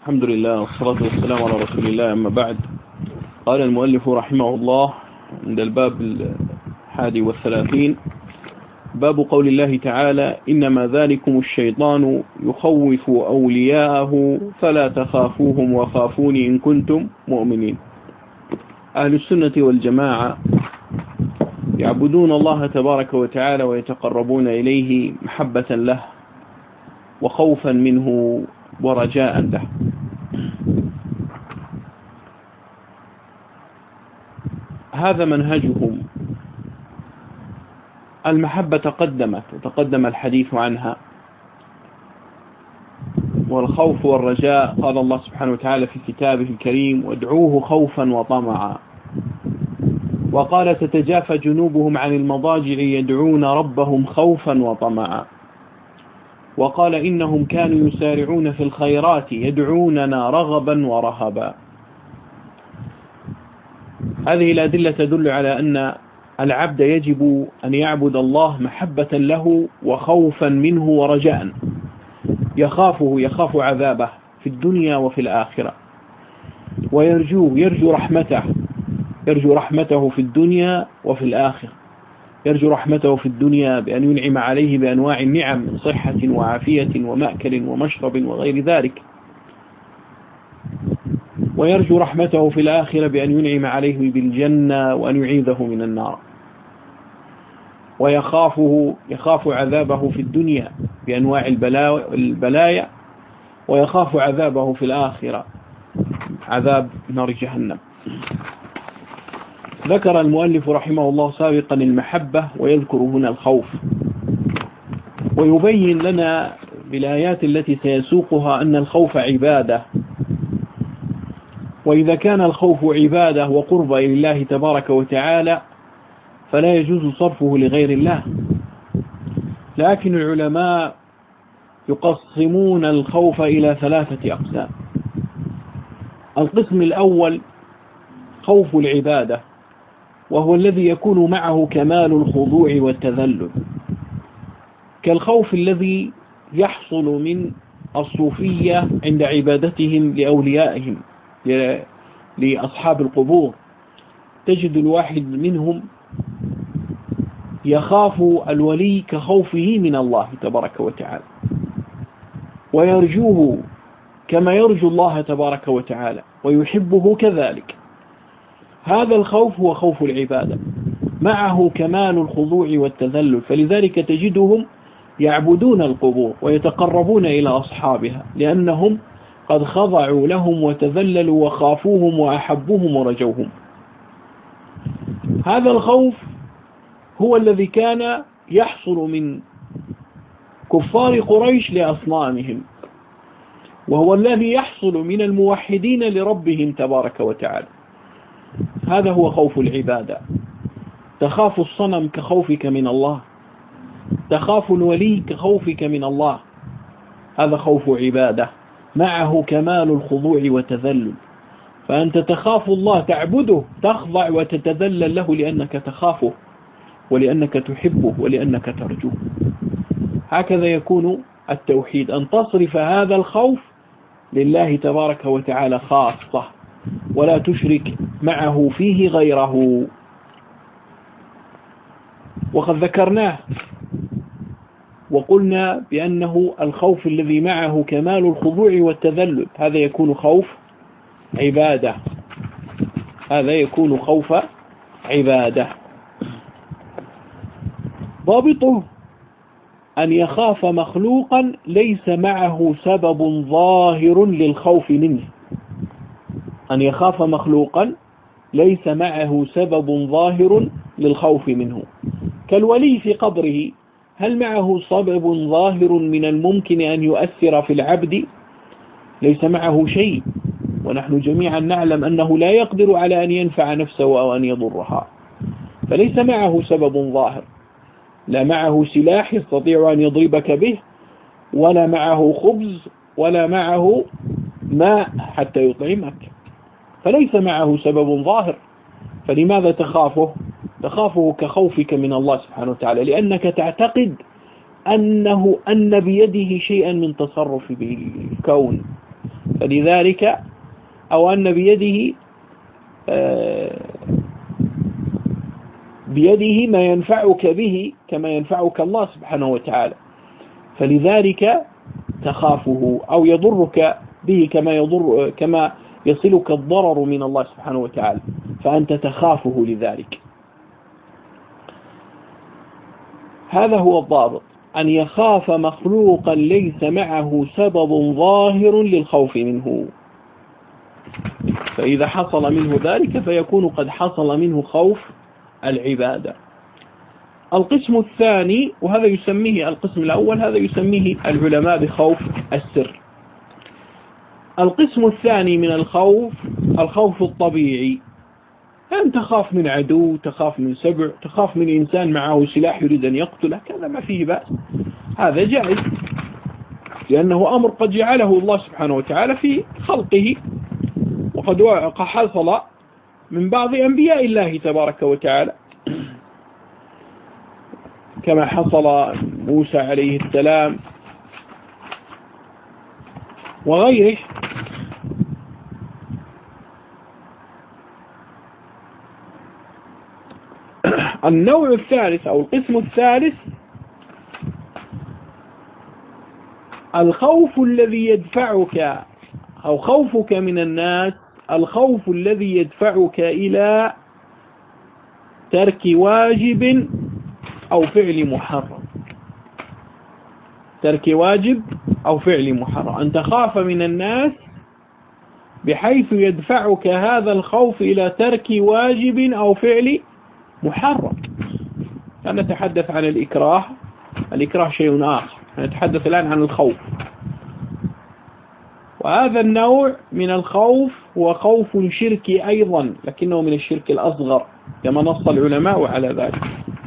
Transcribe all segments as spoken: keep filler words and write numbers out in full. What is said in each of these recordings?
الحمد لله والصلاة والسلام على رسول الله. أما بعد، قال المؤلف رحمه الله عند الباب الحادي والثلاثين: باب قول الله تعالى: إنما ذلكم الشيطان يخوف أولياءه فلا تخافوهم وخافوني إن كنتم مؤمنين. أهل السنة والجماعة يعبدون الله تبارك وتعالى ويتقربون إليه محبة له وخوفا منه ورجاء له. هذا منهجهم. المحبة تقدمت وتقدم الحديث عنها، والخوف والرجاء قال الله سبحانه وتعالى في كتابه الكريم: وادعوه خوفا وطمعا. وقال: تتجافى جنوبهم عن المضاجع يدعون ربهم خوفا وطمعا. وقال: إنهم كانوا يسارعون في الخيرات يدعوننا رغبا ورهبا. هذه الأدلة تدل على أن العبد يجب أن يعبد الله محبة له وخوفا منه ورجاء، يخافه يخاف عذابه في الدنيا وفي الآخرة، ويرجوه يرجو رحمته يرجو رحمته في الدنيا وفي الآخرة. يرجو رحمته في الدنيا بأن ينعم عليه بأنواع النعم من صحة وعافية ومأكل ومشرب وغير ذلك، ويرجو رحمته في الآخرة بأن ينعم عليه بالجنة وأن يعيذه من النار. ويخافه يخاف عذابه في الدنيا بأنواع البلايا، ويخاف عذابه في الآخرة عذاب نار جهنم. ذكر المؤلف رحمه الله سابقا المحبة، ويذكر هنا الخوف، ويبين لنا بالآيات التي سيسوقها أن الخوف عبادة. وإذا كان الخوف عبادة وقرب إلى الله تبارك وتعالى فلا يجوز صرفه لغير الله. لكن العلماء يقسمون الخوف إلى ثلاثة أقسام. القسم الأول خوف العبادة، وهو الذي يكون معه كمال الخضوع والتذلل، كالخوف الذي يحصل من الصوفية عند عبادتهم لأوليائهم لأصحاب القبور. تجد الواحد منهم يخاف الولي كخوفه من الله تبارك وتعالى، ويرجوه كما يرجو الله تبارك وتعالى، ويحبه كذلك. هذا الخوف هو خوف العبادة، معه كمال الخضوع والتذلل. فلذلك تجدهم يعبدون القبور ويتقربون إلى أصحابها، لأنهم قد خضعوا لهم وتذللوا وخافوهم وأحبوهم ورجوهم. هذا الخوف هو الذي كان يحصل من كفار قريش لأصنامهم، وهو الذي يحصل من الموحدين لربهم تبارك وتعالى. هذا هو خوف العبادة. تخاف الصنم كخوفك من الله، تخاف الولي كخوفك من الله. هذا خوف عبادة معه كمال الخضوع والتذلل. فأنت تخاف الله، تعبده، تخضع وتتذلل له لأنك تخافه ولأنك تحبه ولأنك ترجوه. هكذا يكون التوحيد، أن تصرف هذا الخوف لله تبارك وتعالى خاصة، ولا تشرك معه فيه غيره. وقد ذكرناه وقلنا بأنه الخوف الذي معه كمال الخضوع والتذلل هذا يكون خوف عبادة، هذا يكون خوف عبادة. ضابطه أن يخاف مخلوقا ليس معه سبب ظاهر للخوف منه. أن يخاف مخلوقا ليس معه سبب ظاهر للخوف منه، كالولي في قبره. هل معه سبب ظاهر من الممكن أن يؤثر في العبد؟ ليس معه شيء، ونحن جميعا نعلم أنه لا يقدر على أن ينفع نفسه أو أن يضرها، فليس معه سبب ظاهر. لا معه سلاح يستطيع أن يضربك به، ولا معه خبز، ولا معه ماء حتى يطعمك، فليس معه سبب ظاهر. فلماذا تخافه؟ تخافه كخوفك من الله سبحانه وتعالى، لأنك تعتقد أنه أن بيده شيئا من تصرف بالكون، فلذلك أو أن بيده بيده ما ينفعك به كما ينفعك الله سبحانه وتعالى، فلذلك تخافه، أو يضرك به كما يضر كما يصلك الضرر من الله سبحانه وتعالى، فأنت تخافه لذلك. هذا هو الضابط، أن يخاف مخلوقا ليس معه سبب ظاهر للخوف منه، فإذا حصل منه ذلك فيكون قد حصل منه خوف العبادة. القسم الثاني، وهذا يسميه القسم الأول، هذا يسميه العلماء بخوف السر. القسم الثاني من الخوف الخوف الطبيعي، أن تخاف من عدو، تخاف من سبع، تخاف من إنسان معه سلاح يريد أن يقتله، كذا ما فيه بأس، هذا جائز، لأنه أمر قد جعله الله سبحانه وتعالى في خلقه، وقد حصل من بعض أنبياء الله تبارك وتعالى، كما حصل موسى عليه السلام وغيره. النوع الثالث أو القسم الثالث الخوف الذي يدفعك، أو خوفك من الناس، الخوف الذي يدفعك إلى ترك واجب أو فعل محرم. ترك واجب أو فعل محرم، أن تخاف من الناس بحيث يدفعك هذا الخوف إلى ترك واجب أو فعل محرم. نتحدث عن الإكراه، الإكراه شيء آخر، نتحدث الآن عن الخوف. وهذا النوع من الخوف هو خوف شركي أيضا، لكنه من الشرك الأصغر كما نص العلماء على ذلك،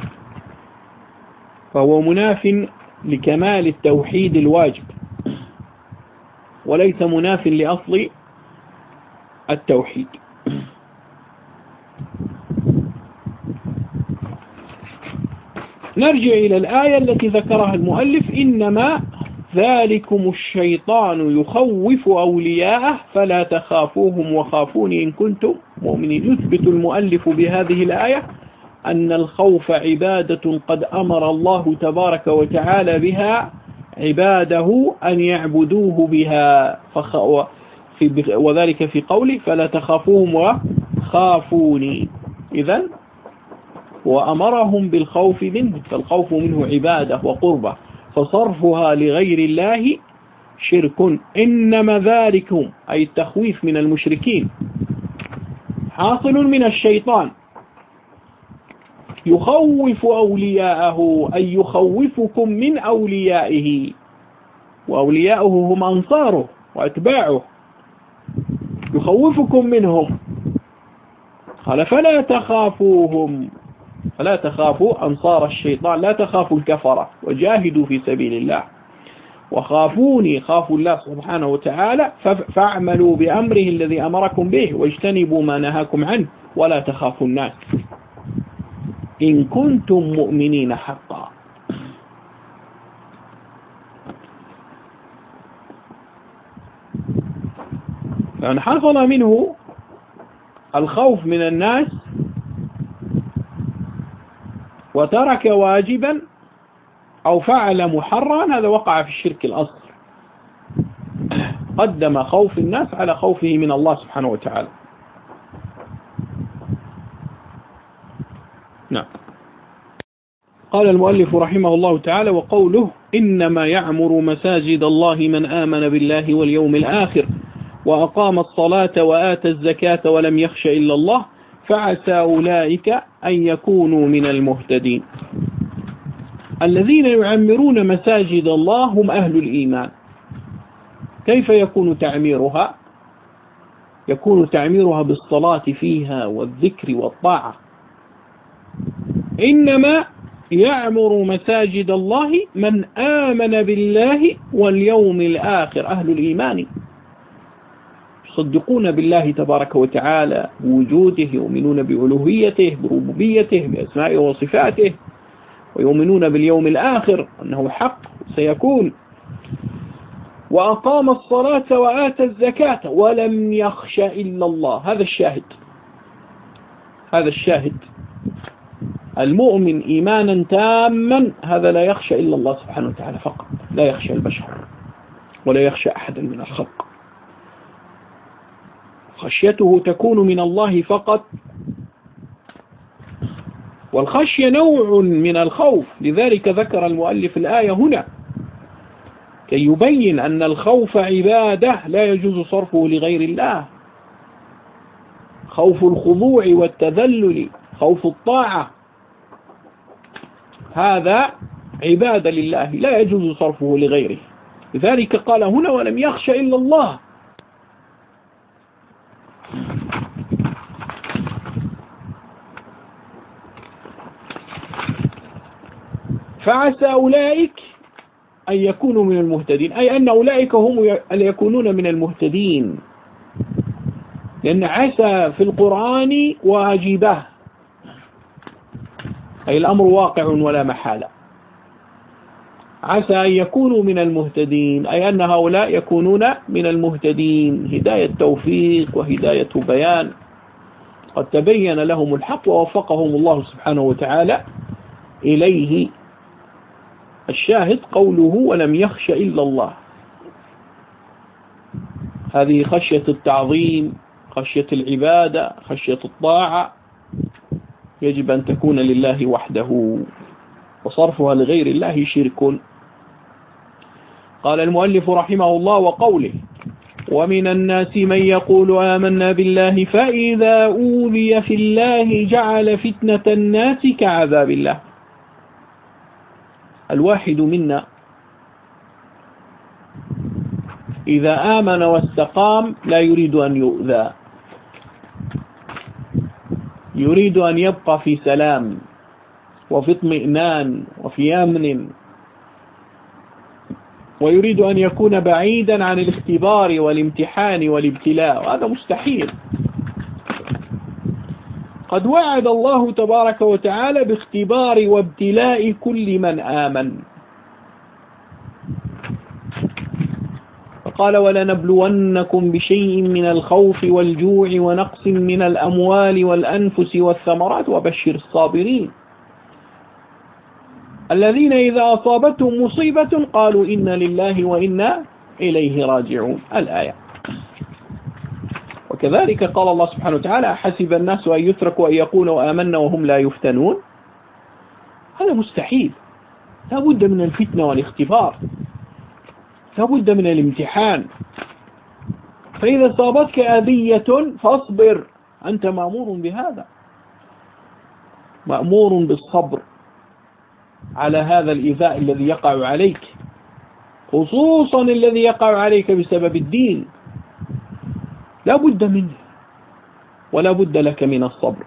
فهو مناف لكمال التوحيد الواجب، وليس مناف لأصل التوحيد. نرجع إلى الآية التي ذكرها المؤلف: إنما ذلكم الشيطان يخوف أولياءه فلا تخافوهم وخافوني إن كنتم مؤمنين. يثبت المؤلف بهذه الآية أن الخوف عبادة قد أمر الله تبارك وتعالى بها عباده أن يعبدوه بها، وذلك في قوله فلا تخافوهم وخافوني. إذن وأمرهم بالخوف منه، فالخوف منه عبادة وقربة، فصرفها لغير الله شرك. إنما ذلكم أي التخويف من المشركين حاصل من الشيطان، يخوف أولياءه أي يخوفكم من أوليائه، وأولياءه هم أنصاره وأتباعه، يخوفكم منهم. قال فلا تخافوهم، فلا تخافوا أنصار الشيطان، لا تخافوا الكفرة، وجاهدوا في سبيل الله، وخافوني، خافوا الله سبحانه وتعالى، فاعملوا بأمره الذي أمركم به واجتنبوا ما نهاكم عنه، ولا تخافوا الناس إن كنتم مؤمنين حقا. فأن حصل منه الخوف من الناس وترك واجبا أو فعل محرما، هذا وقع في الشرك الأصغر، قدم خوف الناس على خوفه من الله سبحانه وتعالى. نعم. قال المؤلف رحمه الله تعالى: وقوله إنما يعمر مساجد الله من آمن بالله واليوم الآخر وأقام الصلاة وآتى الزكاة ولم يخش إلا الله فعسى أولئك أن يكونوا من المهتدين. الذين يعمرون مساجد الله هم أهل الإيمان. كيف يكون تعميرها؟ يكون تعميرها بالصلاة فيها والذكر والطاعة. إنما يعمر مساجد الله من آمن بالله واليوم الآخر، أهل الإيمان، يصدقون بالله تبارك وتعالى بوجوده، يؤمنون بألوهيته، بربوبيته، بأسمائه وصفاته، ويؤمنون باليوم الآخر أنه حق سيكون، وأقام الصلاة وآتى الزكاة ولم يخش إلا الله. هذا الشاهد، هذا الشاهد. المؤمن إيمانا تاما هذا لا يخشى إلا الله سبحانه وتعالى فقط، لا يخشى البشر ولا يخشى أحدا من الخلق. خشيته تكون من الله فقط. والخشية نوع من الخوف، لذلك ذكر المؤلف الآية هنا كي يبين أن الخوف عبادة لا يجوز صرفه لغير الله. خوف الخضوع والتذلل، خوف الطاعة، هذا عبادة لله لا يجوز صرفه لغيره. لذلك قال هنا ولم يخش إلا الله. فعسى أولئك أن يكونوا من المهتدين، أي أن أولئك هم أن يكونون من المهتدين، لأن عسى في القرآن واجبة، أي الأمر واقع ولا محالة. عسى أن يكونوا من المهتدين، أي أن هؤلاء يكونون من المهتدين، هداية توفيق وهداية بيان، قد تبين لهم الحق ووفقهم الله سبحانه وتعالى إليه. الشاهد قوله ولم يخش إلا الله، هذه خشية التعظيم، خشية العبادة، خشية الطاعة، يجب أن تكون لله وحده، وصرفها لغير الله شرك. قال المؤلف رحمه الله وقوله ومن الناس من يقول آمنا بالله فإذا أوذي في الله جعل فتنة الناس كعذاب الله. الواحد منا إذا آمن واستقام لا يريد أن يؤذى، يريد أن يبقى في سلام وفي اطمئنان وفي أمن، ويريد أن يكون بعيدا عن الاختبار والامتحان والابتلاء، وهذا مستحيل. قد وعد الله تبارك وتعالى باختبار وابتلاء كل من آمن، فقال ولنبلونكم بشيء من الخوف والجوع ونقص من الأموال والأنفس والثمرات وبشر الصابرين الذين إذا أصابتهم مصيبة قالوا إنا لله وإنا إليه راجعون. الآية. وكذلك قال الله سبحانه وتعالى حسب الناس أن يتركوا أن يقولوا آمنا وهم لا يفتنون. هذا مستحيل، لا بد من الفتنة والاختبار، لا بد من الامتحان. فإذا صابتك أذية فاصبر، أنت مأمور بهذا، مأمور بالصبر على هذا الإيذاء الذي يقع عليك، خصوصا الذي يقع عليك بسبب الدين، لا بد منه ولا بد لك من الصبر.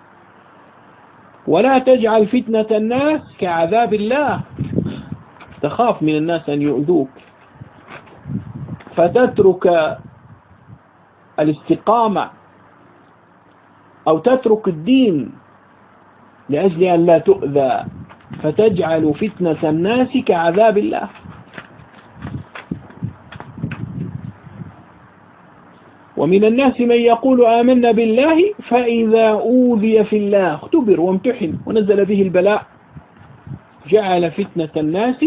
ولا تجعل فتنة الناس كعذاب الله، تخاف من الناس أن يؤذوك فتترك الاستقامة أو تترك الدين لأجل أن لا تؤذى، فتجعل فتنة الناس كعذاب الله. ومن الناس من يقول آمنا بالله فإذا أوذي في الله اختبر وامتحن ونزل به البلاء جعل فتنة الناس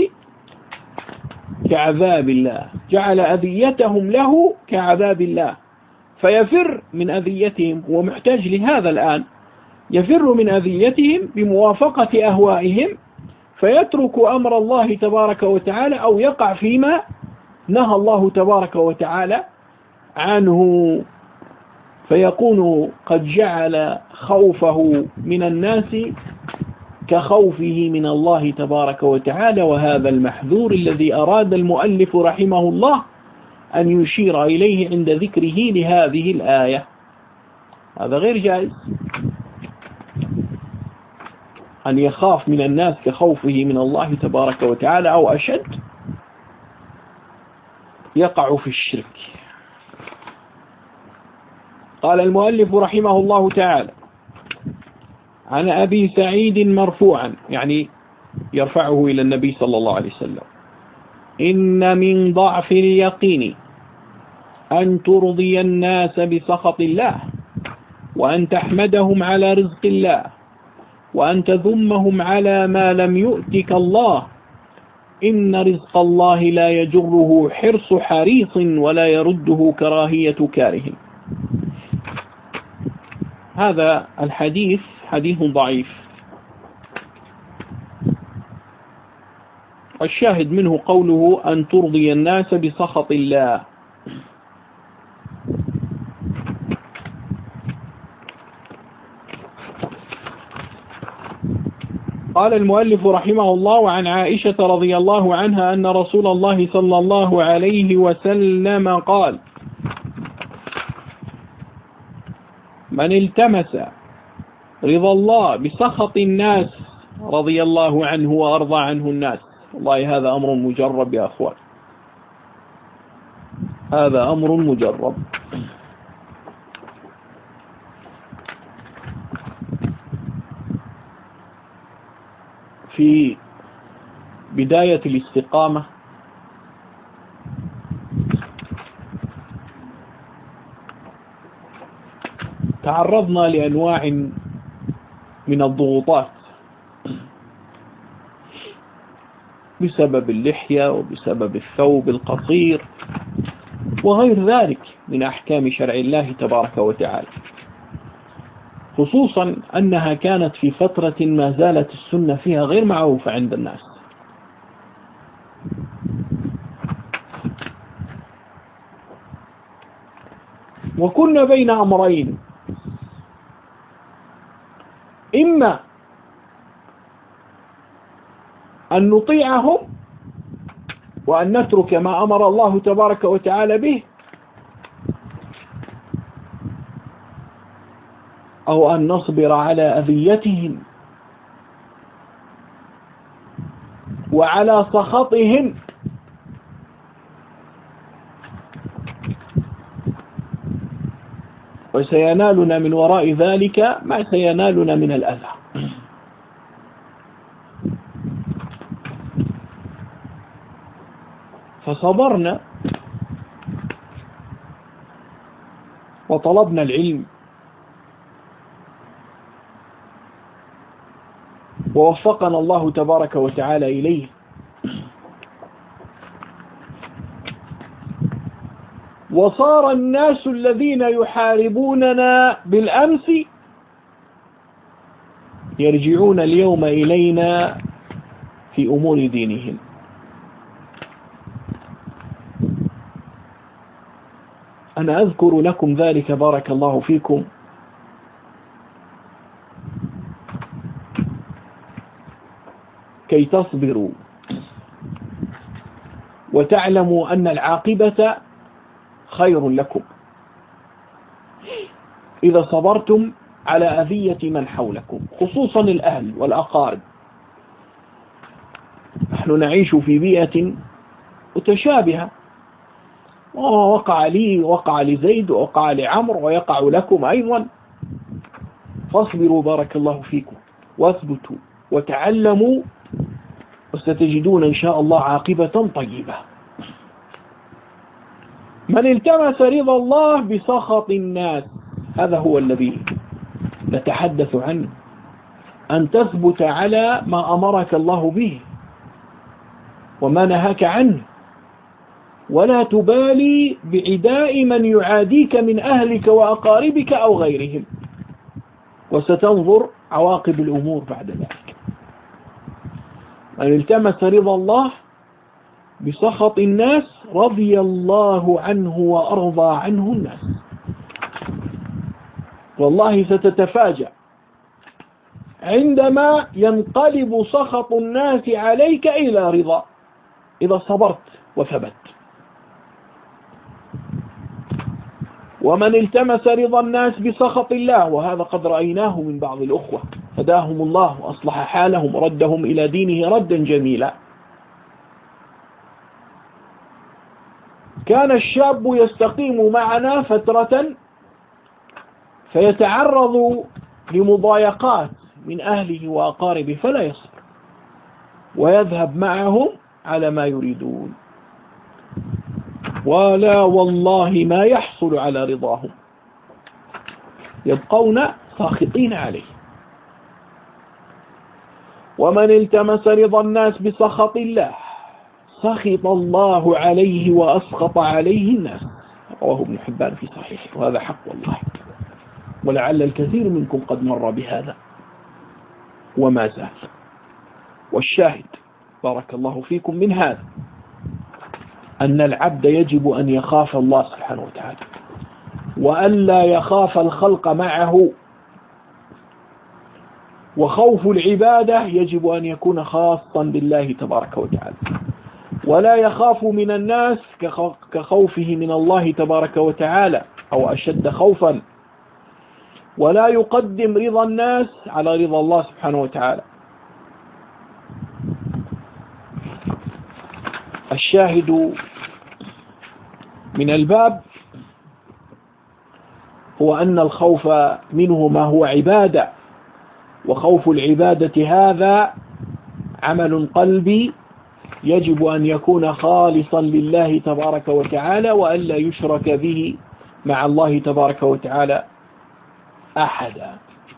كعذاب الله، جعل أذيتهم له كعذاب الله، فيفر من أذيتهم، ومحتاج لهذا الآن، يفر من أذيتهم بموافقة أهوائهم، فيترك أمر الله تبارك وتعالى أو يقع فيما نهى الله تبارك وتعالى عنه، فيكون قد جعل خوفه من الناس كخوفه من الله تبارك وتعالى. وهذا المحذور الذي أراد المؤلف رحمه الله أن يشير إليه عند ذكره لهذه الآية، هذا غير جائز أن يخاف من الناس كخوفه من الله تبارك وتعالى، أو أشد يقع في الشرك. قال المؤلف رحمه الله تعالى عن أبي سعيد مرفوعا، يعني يرفعه إلى النبي صلى الله عليه وسلم: إن من ضعف اليقين أن ترضي الناس بسخط الله، وأن تحمدهم على رزق الله، وأن تذمهم على ما لم يؤتك الله. إن رزق الله لا يجره حرص حريص ولا يرده كراهية كاره. هذا الحديث حديث ضعيف، والشاهد منه قوله أن ترضي الناس بسخط الله. قال المؤلف رحمه الله: وعن عائشة رضي الله عنها أن رسول الله صلى الله عليه وسلم قال: من التمس رضا الله بسخط الناس رضي الله عنه وأرضى عنه الناس. والله هذا أمر مجرب يا أخوان، هذا أمر مجرب. في بداية الاستقامة تعرضنا لأنواع من الضغوطات بسبب اللحية وبسبب الثوب القصير وغير ذلك من أحكام شرع الله تبارك وتعالى، خصوصا أنها كانت في فترة ما زالت السنة فيها غير معروفة عند الناس. وكنا بين أمرين: إما أن نطيعهم وأن نترك ما أمر الله تبارك وتعالى به، أو أن نصبر على أذيتهم وعلى سخطهم وسينالنا من وراء ذلك ما سينالنا من الأذى. فصبرنا وطلبنا العلم ووفقنا الله تبارك وتعالى إليه، وصار الناس الذين يحاربوننا بالأمس يرجعون اليوم إلينا في أمور دينهم. أنا أذكر لكم ذلك بارك الله فيكم كي تصبروا وتعلموا أن العاقبة خير لكم إذا صبرتم على أذية من حولكم، خصوصا الأهل والأقارب. نحن نعيش في بيئة متشابهة، ووقع لي وقع لزيد ووقع لعمر ويقع لكم أيضا، فاصبروا بارك الله فيكم واثبتوا وتعلموا، وستجدون إن شاء الله عاقبة طيبة. من التمس رضا الله بسخط الناس، هذا هو الذي نتحدث عنه، أن تثبت على ما أمرك الله به وما نهاك عنه، ولا تبالي بعداء من يعاديك من أهلك وأقاربك أو غيرهم، وستنظر عواقب الأمور بعد ذلك. من التمس رضا الله بسخط الناس رضي الله عنه وأرضى عنه الناس. والله ستتفاجأ عندما ينقلب سخط الناس عليك إلى رضا إذا صبرت وثبت. ومن التمس رضا الناس بسخط الله، وهذا قد رأيناه من بعض الأخوة هداهم الله وأصلح حالهم ردهم إلى دينه ردا جميلا. كان الشاب يستقيم معنا فترة فيتعرض لمضايقات من أهله وأقاربه فلا يصبر، ويذهب معهم على ما يريدون، ولا والله ما يحصل على رضاهم، يبقون ساخطين عليه. ومن التمس رضا الناس بسخط الله سخط الله عليه وأسخط عليه الناس. رواه ابن حبان في صحيحه، وهذا حق والله، ولعل الكثير منكم قد مر بهذا وما زال. والشاهد بارك الله فيكم من هذا أن العبد يجب أن يخاف الله سبحانه وتعالى، وألا يخاف الخلق معه. وخوف العبادة يجب أن يكون خاصا بالله تبارك وتعالى، ولا يخاف من الناس كخوفه من الله تبارك وتعالى أو أشد خوفا، ولا يقدم رضا الناس على رضا الله سبحانه وتعالى. الشاهد من الباب هو أن الخوف منه ما هو عبادة، وخوف العبادة هذا عمل قلبي يجب أن يكون خالصا لله تبارك وتعالى، وألا يشرك به مع الله تبارك وتعالى أحدا.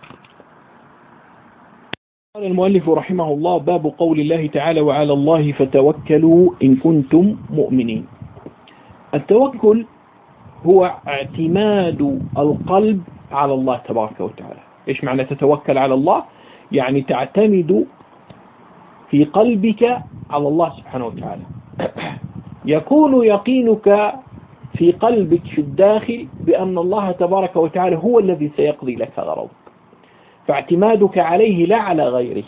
قال المؤلف رحمه الله: باب قول الله تعالى: وعلى الله فتوكلوا إن كنتم مؤمنين. التوكل هو اعتماد القلب على الله تبارك وتعالى. إيش معنى تتوكل على الله؟ يعني تعتمد في قلبك على الله سبحانه وتعالى، يكون يقينك في قلبك في الداخل بأن الله تبارك وتعالى هو الذي سيقضي لك غرضك، فاعتمادك عليه لا على غيره.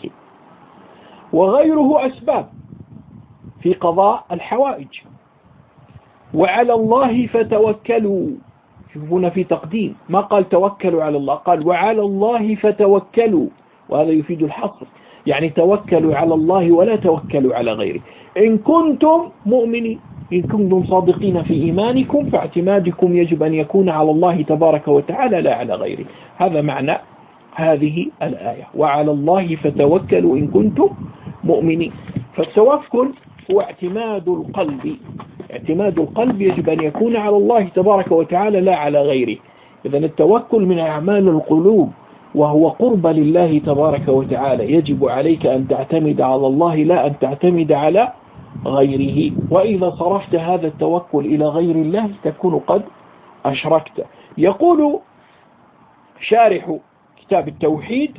وغيره أسباب في قضاء الحوائج. وعلى الله فتوكلوا، شوفونا في تقديم، ما قال توكلوا على الله، قال وعلى الله فتوكلوا، وهذا يفيد الحصر، يعني توكلوا على الله ولا توكلوا على غيره. إن كنتم مؤمنين، إن كنتم صادقين في إيمانكم فاعتمادكم يجب أن يكون على الله تبارك وتعالى لا على غيره. هذا معنى هذه الآية: وعلى الله فتوكلوا إن كنتم مؤمنين. فالتوكل هو اعتماد القلب، اعتماد القلب يجب أن يكون على الله تبارك وتعالى لا على غيره. إذن التوكل من أعمال القلوب، وهو قرب لله تبارك وتعالى. يجب عليك أن تعتمد على الله لا أن تعتمد على غيره. وإذا صرفت هذا التوكل إلى غير الله تكون قد أشركت. يقول شارح كتاب التوحيد: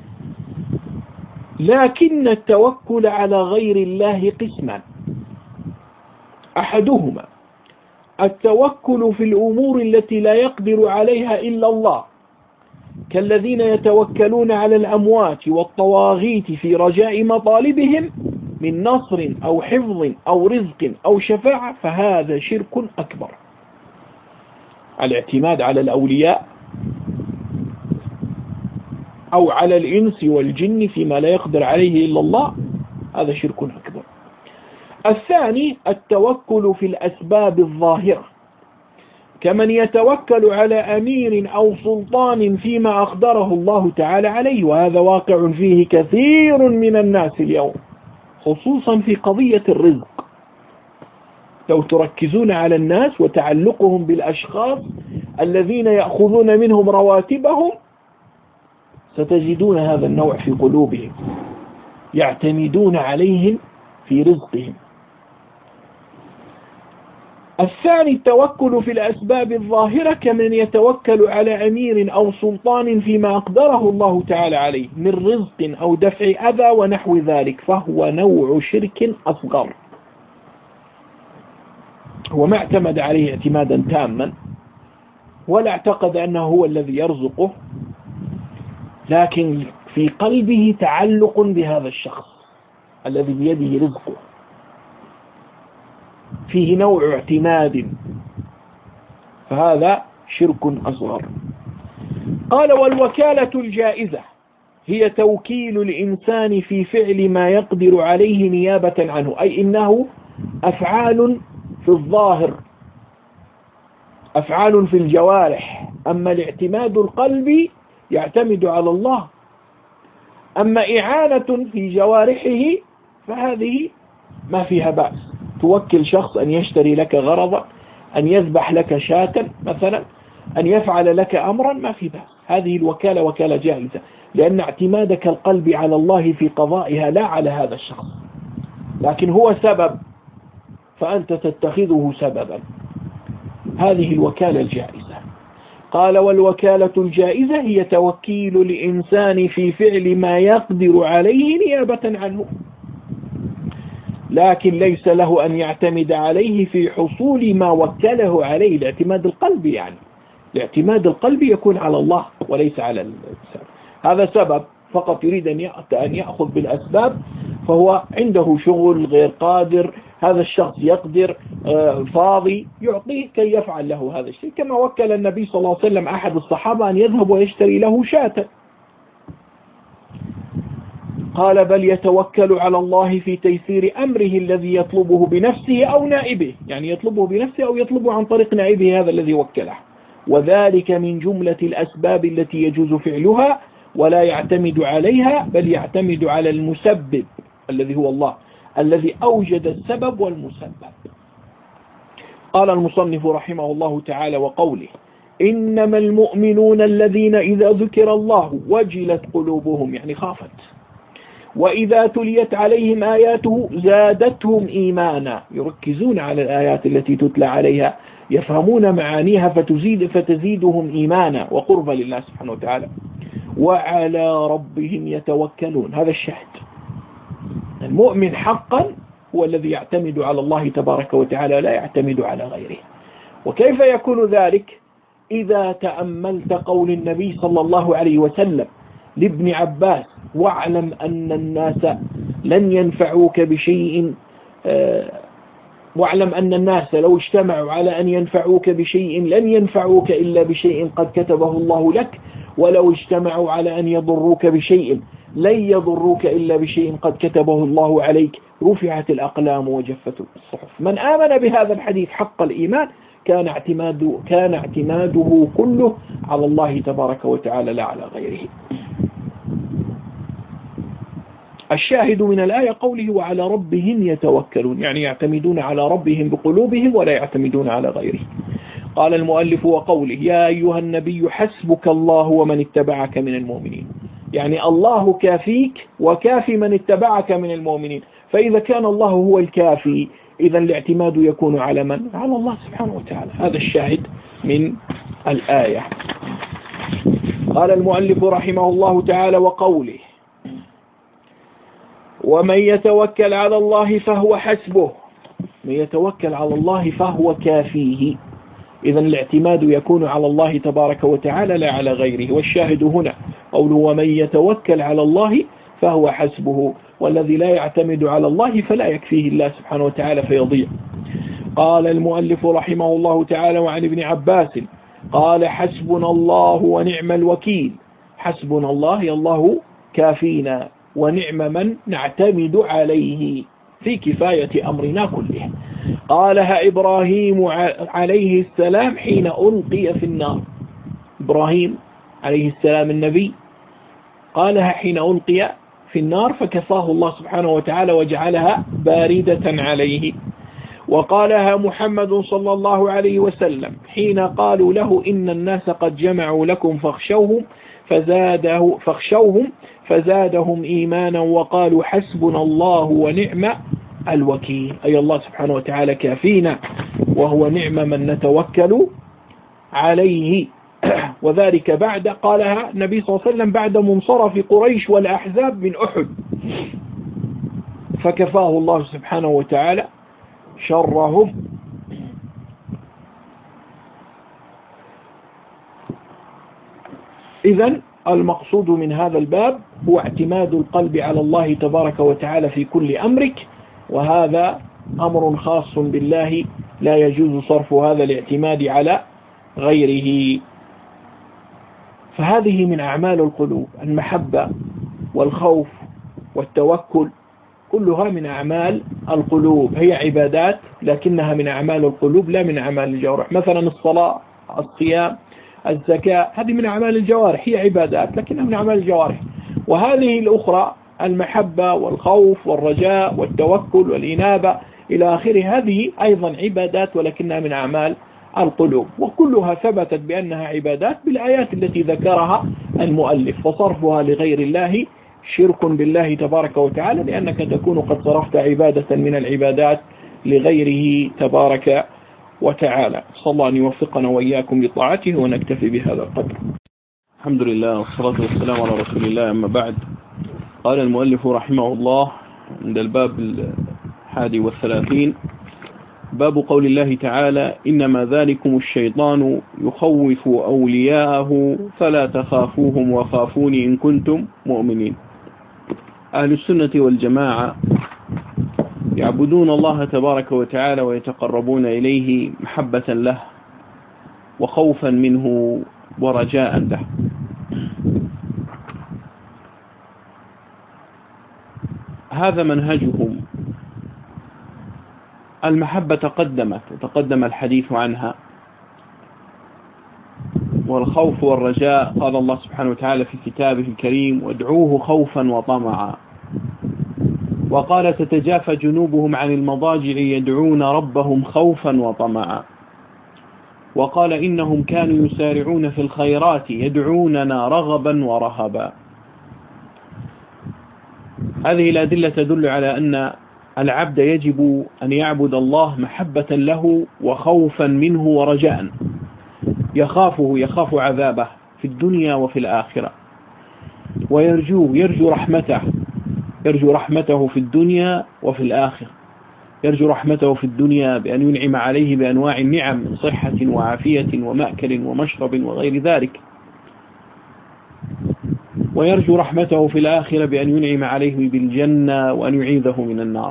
لكن التوكل على غير الله قسمان، أحدهما التوكل في الأمور التي لا يقدر عليها إلا الله، كالذين يتوكلون على الأموات والطواغيت في رجاء مطالبهم من نصر أو حفظ أو رزق أو شفاعة، فهذا شرك أكبر. الاعتماد على الأولياء أو على الإنس والجن فيما لا يقدر عليه إلا الله، هذا شرك أكبر. الثاني التوكل في الأسباب الظاهرة، كمن يتوكل على أمير أو سلطان فيما أقدره الله تعالى عليه، وهذا واقع فيه كثير من الناس اليوم، خصوصا في قضية الرزق. لو تركزون على الناس وتعلقهم بالأشخاص الذين يأخذون منهم رواتبهم ستجدون هذا النوع في قلوبهم، يعتمدون عليهم في رزقهم. الثاني التوكل في الأسباب الظاهرة، كمن يتوكل على أمير أو سلطان فيما أقدره الله تعالى عليه من رزق أو دفع أذى ونحو ذلك، فهو نوع شرك أصغر. هو ما اعتمد عليه اعتمادا تاما ولا اعتقد أنه هو الذي يرزقه، لكن في قلبه تعلق بهذا الشخص الذي بيده رزقه، فيه نوع اعتماد، فهذا شرك أصغر. قال: والوكالة الجائزة هي توكيل الإنسان في فعل ما يقدر عليه نيابة عنه، أي إنه أفعال في الظاهر، أفعال في الجوارح. أما الاعتماد القلبي يعتمد على الله، أما إعانة في جوارحه فهذه ما فيها بأس. توكل شخص أن يشتري لك غرضا أن يذبح لك شاة مثلا، أن يفعل لك أمرا، ما في بأس. هذه الوكالة وكالة جائزة، لأن اعتمادك القلبي على الله في قضائها لا على هذا الشخص، لكن هو سبب فأنت تتخذه سببا. هذه الوكالة الجائزة. قال: والوكالة الجائزة هي توكيل الإنسان في فعل ما يقدر عليه نيابة عنه، لكن ليس له أن يعتمد عليه في حصول ما وكله عليه. الاعتماد القلبي يعني الاعتماد القلبي يكون على الله وليس على الإنسان. هذا سبب فقط يريد أن يأخذ بالأسباب، فهو عنده شغل غير قادر، هذا الشخص يقدر فاضي يعطيه كي يفعل له هذا الشيء، كما وكل النبي صلى الله عليه وسلم أحد الصحابة أن يذهب ويشتري له شاة. قال: بل يتوكل على الله في تيسير أمره الذي يطلبه بنفسه أو نائبه، يعني يطلبه بنفسه أو يطلبه عن طريق نائبه هذا الذي وكله، وذلك من جملة الأسباب التي يجوز فعلها، ولا يعتمد عليها بل يعتمد على المسبب الذي هو الله، الذي أوجد السبب والمسبب. قال المصنف رحمه الله تعالى: وقوله: إنما المؤمنون الذين إذا ذكر الله وجلت قلوبهم، يعني خافت، وإذا تليت عليهم آياته زادتهم إيمانا، يركزون على الآيات التي تتلى عليها، يفهمون معانيها فتزيد فتزيدهم إيمانا وقربا لله سبحانه وتعالى، وعلى ربهم يتوكلون. هذا الشهد. المؤمن حقا هو الذي يعتمد على الله تبارك وتعالى، لا يعتمد على غيره. وكيف يكون ذلك؟ إذا تأملت قول النبي صلى الله عليه وسلم لابن عباس: واعلم أن الناس لن ينفعوك بشيء واعلم أن الناس لو اجتمعوا على أن ينفعوك بشيء لن ينفعوك إلا بشيء قد كتبه الله لك، ولو اجتمعوا على أن يضروك بشيء لن يضروك إلا بشيء قد كتبه الله عليك، رفعت الأقلام وجفت الصحف. من آمن بهذا الحديث حق الإيمان كان اعتماده, كان اعتماده كله على الله تبارك وتعالى لا على غيره. الشاهد من الآية قوله: وعلى ربهم يتوكلون، يعني يعتمدون على ربهم بقلوبهم ولا يعتمدون على غيره. قال المؤلف: وقوله: يا أيها النبي حسبك الله ومن اتبعك من المؤمنين، يعني الله كافيك وكافي من اتبعك من المؤمنين. فإذا كان الله هو الكافي، إذا الاعتماد يكون على من؟ على الله سبحانه وتعالى. هذا الشاهد من الآية. قال المؤلف رحمه الله تعالى: وقوله: ومن يتوكل على الله فهو حسبه، من يتوكل على الله فهو كافيه. إذن الاعتماد يكون على الله تبارك وتعالى لا على غيره. والشاهد هنا قوله: ومن يتوكل على الله فهو حسبه، والذي لا يعتمد على الله فلا يكفيه الله سبحانه وتعالى فيضيع. قال المؤلف رحمه الله تعالى: وعن ابن عباس قال: حسبنا الله ونعم الوكيل. حسبنا الله، الله كافينا، ونعم من نعتمد عليه في كفاية أمرنا كله. قالها إبراهيم عليه السلام حين ألقي في النار. إبراهيم عليه السلام النبي قالها حين ألقي في النار فكفاه الله سبحانه وتعالى وجعلها باردة عليه. وقالها محمد صلى الله عليه وسلم حين قالوا له: إن الناس قد جمعوا لكم فاخشوهم فزاده فاخشوهم فزادهم إيمانا وقالوا حسبنا الله ونعم الوكيل. أي الله سبحانه وتعالى كافينا، وهو نعم من نتوكل عليه. وذلك بعد قالها النبي صلى الله عليه وسلم بعد منصرف قريش والأحزاب من أحد، فكفاه الله سبحانه وتعالى شرهم. إذن المقصود من هذا الباب هو اعتماد القلب على الله تبارك وتعالى في كل أمرك، وهذا أمر خاص بالله لا يجوز صرف هذا الاعتماد على غيره. فهذه من أعمال القلوب، المحبة والخوف والتوكل كلها من أعمال القلوب، هي عبادات لكنها من أعمال القلوب لا من أعمال الجوارح. مثلا الصلاة، الصيام، الزكاة، هذه من أعمال الجوارح، هي عبادات لكنها من أعمال الجوارح. وهذه الأخرى المحبة والخوف والرجاء والتوكل والإنابة، إلى آخره. هذه أيضا عبادات ولكنها من أعمال القلوب، وكلها ثبتت بأنها عبادات بالآيات التي ذكرها المؤلف. فصرفها لغير الله شرك بالله تبارك وتعالى، لأنك تكون قد صرفت عبادة من العبادات لغيره تبارك وتعالى. صلى الله أن يوفقنا وإياكم لطاعته، ونكتفي بهذا القدر. الحمد لله والصلاة والسلام على رسول الله، أما بعد. قال المؤلف رحمه الله عند الباب الحادي والثلاثين: باب قول الله تعالى: إنما ذلكم الشيطان يخوف أولياءه فلا تخافوهم وخافوني إن كنتم مؤمنين. أهل السنة والجماعة يعبدون الله تبارك وتعالى ويتقربون إليه محبة له وخوفا منه ورجاء له. هذا منهجهم. المحبة تقدمت وتقدم الحديث عنها، والخوف والرجاء قال الله سبحانه وتعالى في كتابه الكريم: وادعوه خوفا وطمعا. وقال: تتجافى جنوبهم عن المضاجع يدعون ربهم خوفا وطمعا. وقال: إنهم كانوا يسارعون في الخيرات يدعوننا رغبا ورهبا. هذه الأدلة تدل على أن العبد يجب أن يعبد الله محبة له وخوفا منه ورجاء. يخافه، يخاف عذابه في الدنيا وفي الآخرة، ويرجوه، يرجو رحمته، يرجو رحمته في الدنيا وفي الآخرة. يرجو رحمته في الدنيا بأن ينعم عليه بأنواع النعم من صحة وعافية ومأكل ومشرب وغير ذلك، ويرجو رحمته في الآخرة بأن ينعم عليه بالجنة وأن يعيذه من النار.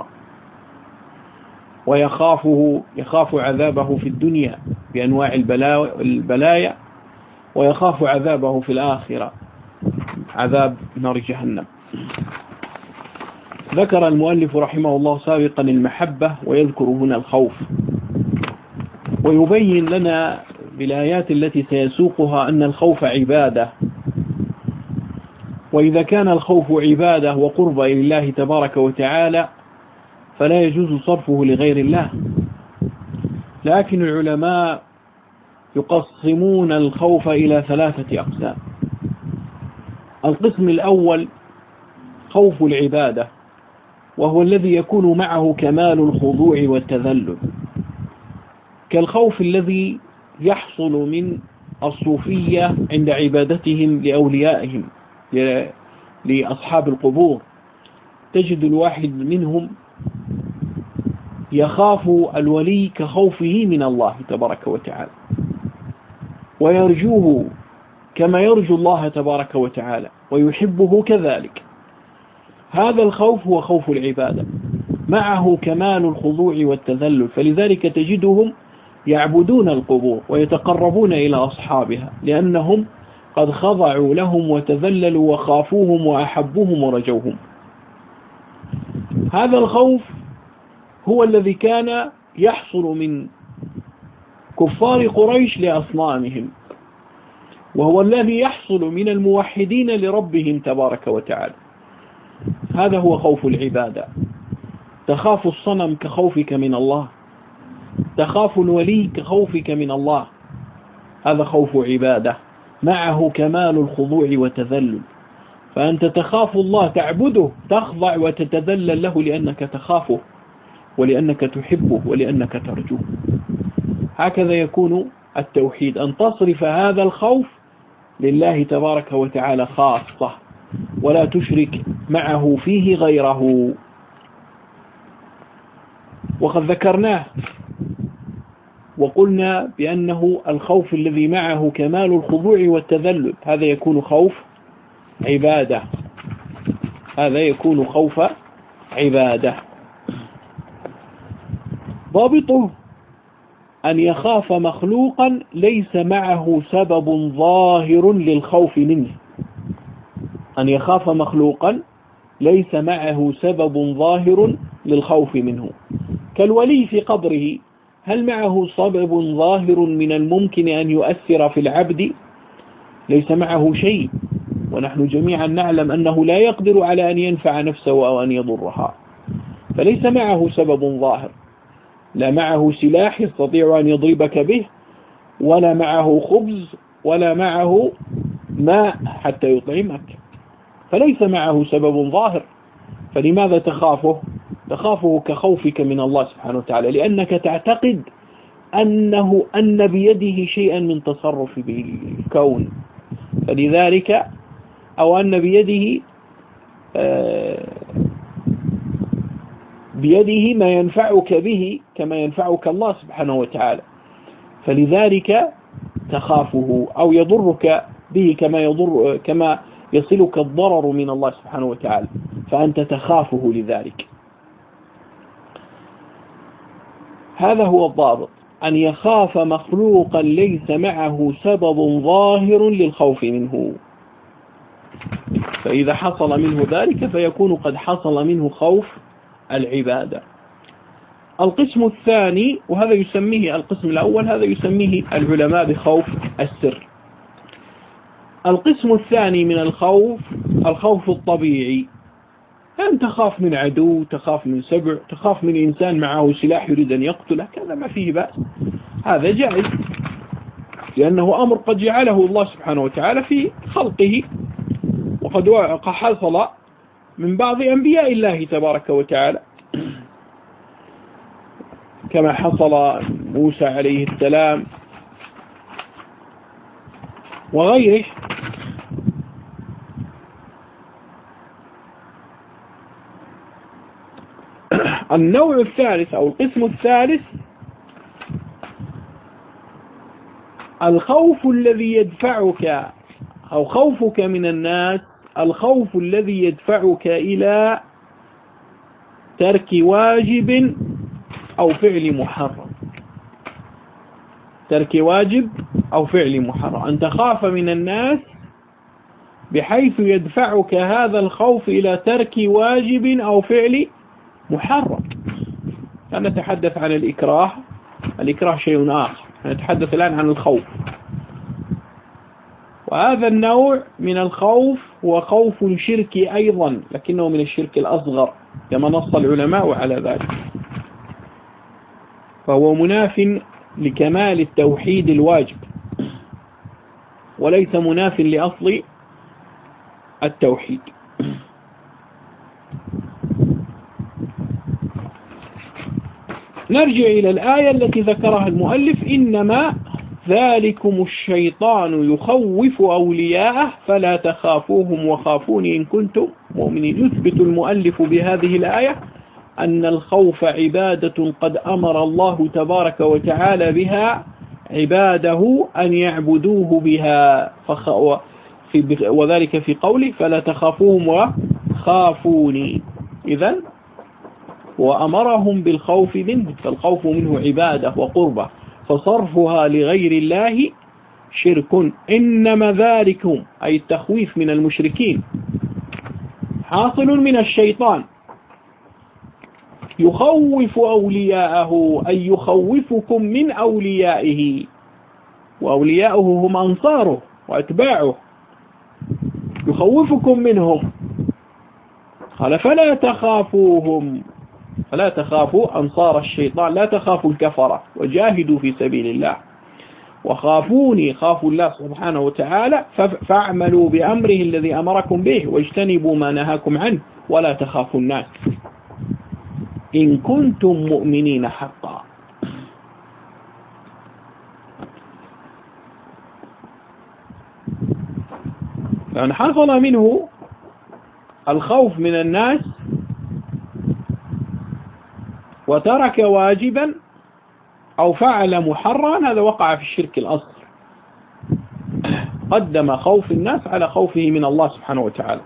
ويخافه، يخاف عذابه في الدنيا بأنواع البلايا، ويخاف عذابه في الآخرة، عذاب نار جهنم. ذكر المؤلف رحمه الله سابقا المحبة، ويذكر هنا الخوف، ويبين لنا بالآيات التي سيسوقها أن الخوف عبادة. وإذا كان الخوف عبادة وقرب إلى الله تبارك وتعالى فلا يجوز صرفه لغير الله. لكن العلماء يقسمون الخوف إلى ثلاثة أقسام. القسم الأول خوف العبادة، وهو الذي يكون معه كمال الخضوع والتذلل، كالخوف الذي يحصل من الصوفية عند عبادتهم لأوليائهم، لأصحاب القبور. تجد الواحد منهم يخاف الولي كخوفه من الله تبارك وتعالى، ويرجوه كما يرجو الله تبارك وتعالى، ويحبه كذلك. هذا الخوف هو خوف العبادة، معه كمال الخضوع والتذلل. فلذلك تجدهم يعبدون القبور ويتقربون إلى أصحابها، لأنهم قد خضعوا لهم وتذللوا وخافوهم وأحبوهم ورجوهم. هذا الخوف هو الذي كان يحصل من كفار قريش لأصنامهم، وهو الذي يحصل من الموحدين لربهم تبارك وتعالى. هذا هو خوف العبادة. تخاف الصنم كخوفك من الله، تخاف الولي كخوفك من الله. هذا خوف عبادة معه كمال الخضوع والتذلل. فأنت تخاف الله، تعبده، تخضع وتتذلل له لأنك تخافه ولأنك تحبه ولأنك ترجوه. هكذا يكون التوحيد، أن تصرف هذا الخوف لله تبارك وتعالى خاصة، ولا تشرك معه فيه غيره. وقد ذكرناه وقلنا بأنه الخوف الذي معه كمال الخضوع والتذلل، هذا يكون خوف عبادة، هذا يكون خوف عبادة. ضابطه أن يخاف مخلوقا ليس معه سبب ظاهر للخوف منه. أن يخاف مخلوقا ليس معه سبب ظاهر للخوف منه، كالولي في قبره، هل معه سبب ظاهر من الممكن أن يؤثر في العبد؟ ليس معه شيء، ونحن جميعا نعلم أنه لا يقدر على أن ينفع نفسه أو أن يضرها، فليس معه سبب ظاهر. لا معه سلاح يستطيع أن يضربك به، ولا معه خبز، ولا معه ماء حتى يطعمك، فليس معه سبب ظاهر. فلماذا تخافه؟ تخافه كخوفك من الله سبحانه وتعالى، لأنك تعتقد أنه أن بيده شيئا من تصرف بالكون، فلذلك أو أن بيده بيده ما ينفعك به كما ينفعك الله سبحانه وتعالى، فلذلك تخافه، أو يضرك به كما يضر كما يصلك الضرر من الله سبحانه وتعالى، فأنت تخافه لذلك. هذا هو الضابط، أن يخاف مخلوقا ليس معه سبب ظاهر للخوف منه، فإذا حصل منه ذلك فيكون قد حصل منه خوف العبادة. القسم الثاني، وهذا يسميه القسم الأول هذا يسميه العلماء بخوف السر. القسم الثاني من الخوف الخوف الطبيعي، أن تخاف من عدو، تخاف من سبع، تخاف من إنسان معه سلاح يريد أن يقتلك، هذا ما فيه بأس، هذا جائز، لأنه أمر قد جعله الله سبحانه وتعالى في خلقه، وقد حصل من بعض أنبياء الله تبارك وتعالى، كما حصل موسى عليه السلام وغيره. النوع الثالث أو القسم الثالث الخوف الذي يدفعك، أو خوفك من الناس، الخوف الذي يدفعك إلى ترك واجب أو فعل محرم. ترك واجب أو فعل محرم، أن تخاف من الناس بحيث يدفعك هذا الخوف إلى ترك واجب أو فعل محرم. نتحدث عن الإكراه، الإكراه شيء آخر، نتحدث الآن عن الخوف، وهذا النوع من الخوف هو خوف شركي أيضا، لكنه من الشرك الأصغر كما نص العلماء على ذلك، فهو مناف لكمال التوحيد الواجب، وليس مناف لأصل التوحيد. نرجع إلى الآية التي ذكرها المؤلف: إنما ذلكم الشيطان يخوف أولياءه فلا تخافوهم وخافوني إن كنتم مؤمنين. يثبت المؤلف بهذه الآية أن الخوف عبادة قد أمر الله تبارك وتعالى بها عباده أن يعبدوه بها، وذلك في قوله فلا تخافوهم وخافوني. إذن وأمرهم بالخوف منه، فالخوف منه عبادة وقربة، فصرفها لغير الله شرك. إنما ذلكم أي التخويف من المشركين حاصل من الشيطان، يخوف أولياءه أي يخوفكم من أوليائه، وأولياءه هم أنصاره وأتباعه، يخوفكم منهم. قال فلا تخافوهم، فلا تخافوا أنصار الشيطان، لا تخافوا الكفرة، وجاهدوا في سبيل الله، وخافوني، خافوا الله سبحانه وتعالى، فاعملوا بأمره الذي أمركم به واجتنبوا ما نهاكم عنه، ولا تخافوا الناس إن كنتم مؤمنين حقا. فأن حصل منه الخوف من الناس وترك واجبا أو فعل محرما، هذا وقع في الشرك الأصغر، قدم خوف الناس على خوفه من الله سبحانه وتعالى.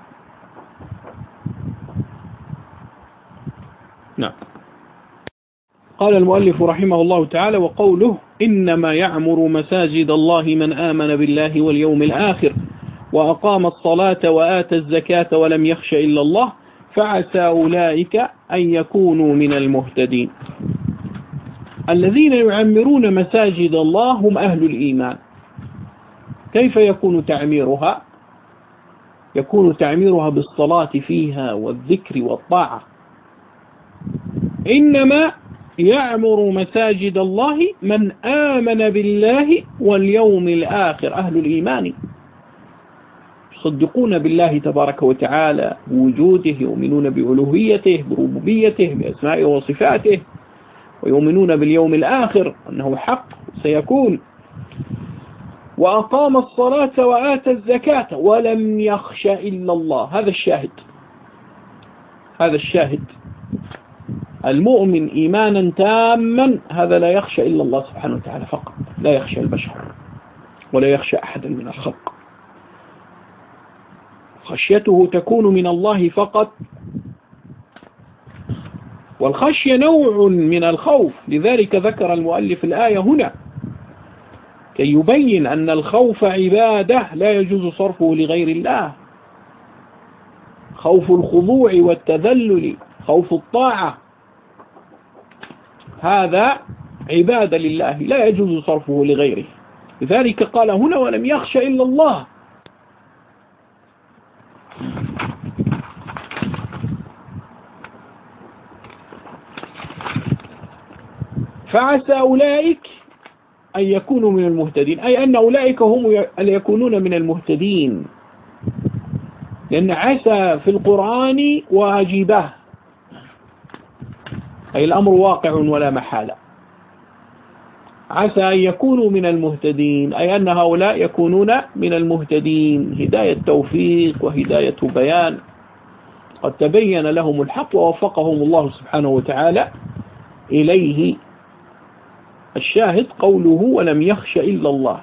نعم. قال المؤلف رحمه الله تعالى: وقوله إنما يعمر مساجد الله من آمن بالله واليوم الآخر وأقام الصلاة وآتى الزكاة ولم يخش إلا الله فعسى أولئك أن يكونوا من المهتدين. الذين يعمرون مساجد الله هم أهل الإيمان. كيف يكون تعميرها؟ يكون تعميرها بالصلاة فيها والذكر والطاعة. إنما يعمر مساجد الله من آمن بالله واليوم الآخر، أهل الإيمان يصدقون بالله تبارك وتعالى بوجوده، يؤمنون بألوهيته بربوبيته بأسمائه وصفاته، ويؤمنون باليوم الآخر أنه حق سيكون، وأقام الصلاة وآتى الزكاة ولم يخش إلا الله. هذا الشاهد، هذا الشاهد المؤمن إيمانا تاما هذا لا يخشى إلا الله سبحانه وتعالى فقط، لا يخشى البشر ولا يخشى أحدا من الخلق، خشيته تكون من الله فقط. والخشية نوع من الخوف، لذلك ذكر المؤلف الآية هنا كي يبين أن الخوف عبادة لا يجوز صرفه لغير الله. خوف الخضوع والتذلل، خوف الطاعة، هذا عبادة لله لا يجوز صرفه لغيره. لذلك قال هنا ولم يخش إلا الله. فعسى أولئك أن يكونوا من المهتدين، أي أن أولئك هم يكونون من المهتدين، لأن عسى في القرآن واجبة، أي الأمر واقع ولا محالة. عسى أن يكونوا من المهتدين أي أن هؤلاء يكونون من المهتدين، هداية توفيق وهداية بيان، قد تبين لهم الحق ووفقهم الله سبحانه وتعالى إليه. الشاهد قوله ولم يخش إلا الله،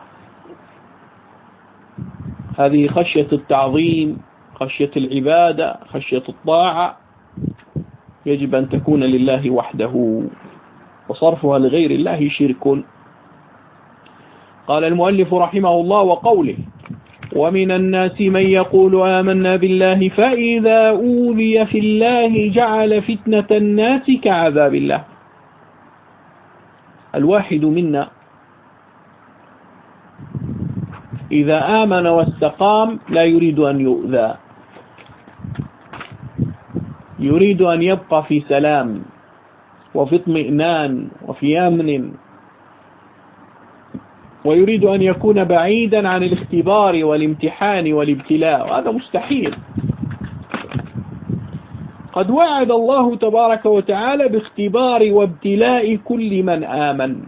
هذه خشية التعظيم، خشية العبادة، خشية الطاعة، يجب أن تكون لله وحده، وصرفها لغير الله شرك. قال المؤلف رحمه الله وقوله ومن الناس من يقول آمنا بالله فإذا أوذي في الله جعل فتنة الناس كعذاب الله. الواحد منا إذا آمن واستقام لا يريد أن يؤذى، يريد أن يبقى في سلام وفي اطمئنان وفي أمن، ويريد أن يكون بعيدا عن الاختبار والامتحان والابتلاء، وهذا مستحيل. قد وعد الله تبارك وتعالى باختبار وابتلاء كل من آمن،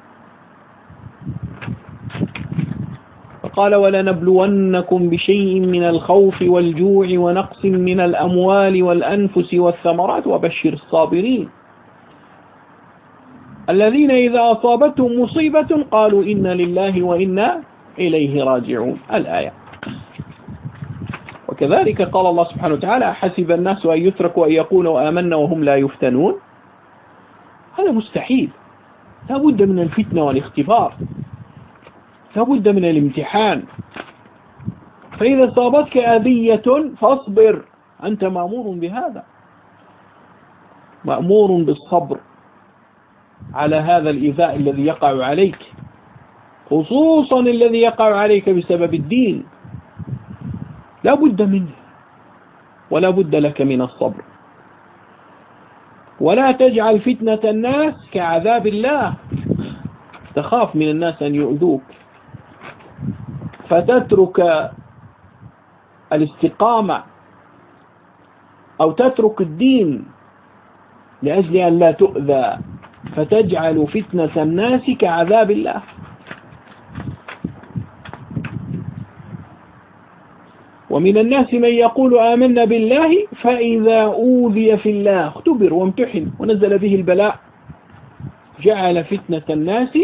فقال ولنبلونكم بشيء من الخوف والجوع ونقص من الأموال والأنفس والثمرات وبشر الصابرين الذين إذا أصابتهم مصيبة قالوا إنا لله وإنا إليه راجعون. الآية. وكذلك قال الله سبحانه وتعالى حسب الناس أن يتركوا أن يقولوا آمنا وهم لا يفتنون. هذا مستحيل، لا بد من الفتنة والاختبار، لا بد من الامتحان. فإذا أصابتك أذية فاصبر، أنت مأمور بهذا، مأمور بالصبر على هذا الإيذاء الذي يقع عليك، خصوصا الذي يقع عليك بسبب الدين، لا بد منه ولا بد لك من الصبر. ولا تجعل فتنة الناس كعذاب الله، تخاف من الناس أن يؤذوك فتترك الاستقامة أو تترك الدين لأجل أن لا تؤذى، فتجعل فتنة الناس كعذاب الله. ومن الناس من يقول آمنا بالله فإذا أوذي في الله اختبر وامتحن ونزل به البلاء جعل فتنة الناس